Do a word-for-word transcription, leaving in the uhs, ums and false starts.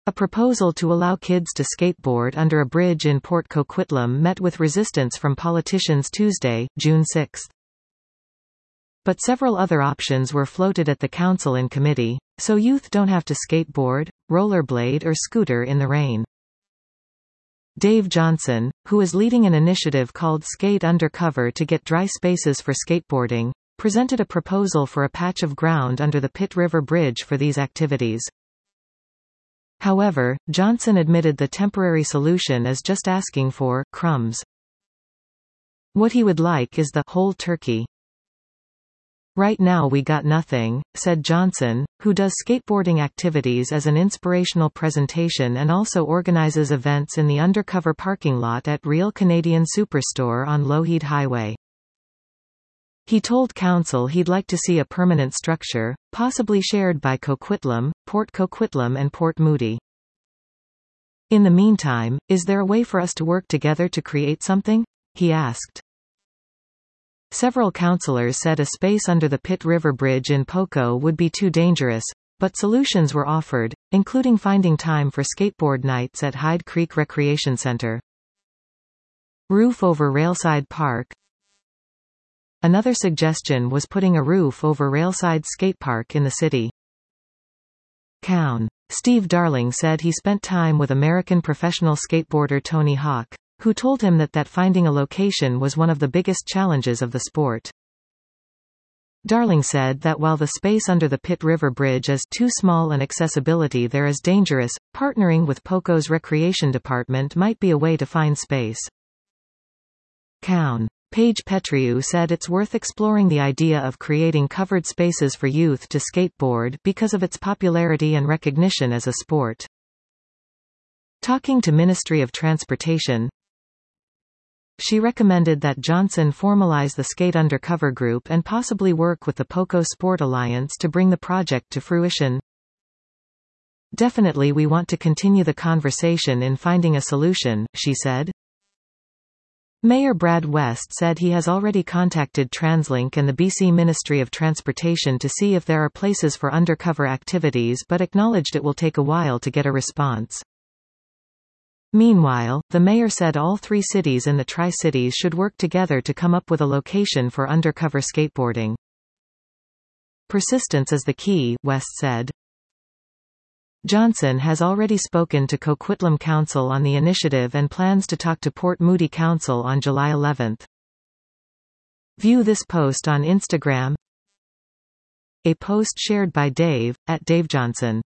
A proposal to allow kids to skateboard under a bridge in Port Coquitlam met with resistance from politicians Tuesday, June sixth. But several other options were floated at the council and committee, so youth don't have to skateboard, rollerblade or scooter in the rain. Dave Johnson, who is leading an initiative called Skate Undercover to get dry spaces for skateboarding, presented a proposal for a patch of ground under the Pitt River Bridge for these activities. However, Johnson admitted the temporary solution is just asking for crumbs. What he would like is the whole turkey. Right now we got nothing, said Johnson, who does skateboarding activities as an inspirational presentation and also organizes events in the undercover parking lot at Real Canadian Superstore on Lougheed Highway. He told council he'd like to see a permanent structure, possibly shared by Coquitlam, Port Coquitlam and Port Moody. In the meantime, is there a way for us to work together to create something? He asked. Several councillors said a space under the Pitt River Bridge in Poco would be too dangerous, but solutions were offered, including finding time for skateboard nights at Hyde Creek Recreation Center. Roof over Railside Park. Another suggestion was putting a roof over Railside Skate Park in the city. Cown. Steve Darling said he spent time with American professional skateboarder Tony Hawk, who told him that that finding a location was one of the biggest challenges of the sport. Darling said that while the space under the Pitt River Bridge is too small and accessibility there is dangerous, partnering with Poco's recreation department might be a way to find space. Cown. Paige Petriou said it's worth exploring the idea of creating covered spaces for youth to skateboard because of its popularity and recognition as a sport. Talking to Ministry of Transportation, she recommended that Johnson formalize the Skate Undercover group and possibly work with the Poco Sport Alliance to bring the project to fruition. Definitely we want to continue the conversation in finding a solution, she said. Mayor Brad West said he has already contacted TransLink and the B C Ministry of Transportation to see if there are places for undercover activities but acknowledged it will take a while to get a response. Meanwhile, the mayor said all three cities in the Tri-Cities should work together to come up with a location for undercover skateboarding. Persistence is the key, West said. Johnson has already spoken to Coquitlam Council on the initiative and plans to talk to Port Moody Council on July eleventh. View this post on Instagram. A post shared by Dave, at Dave Johnson.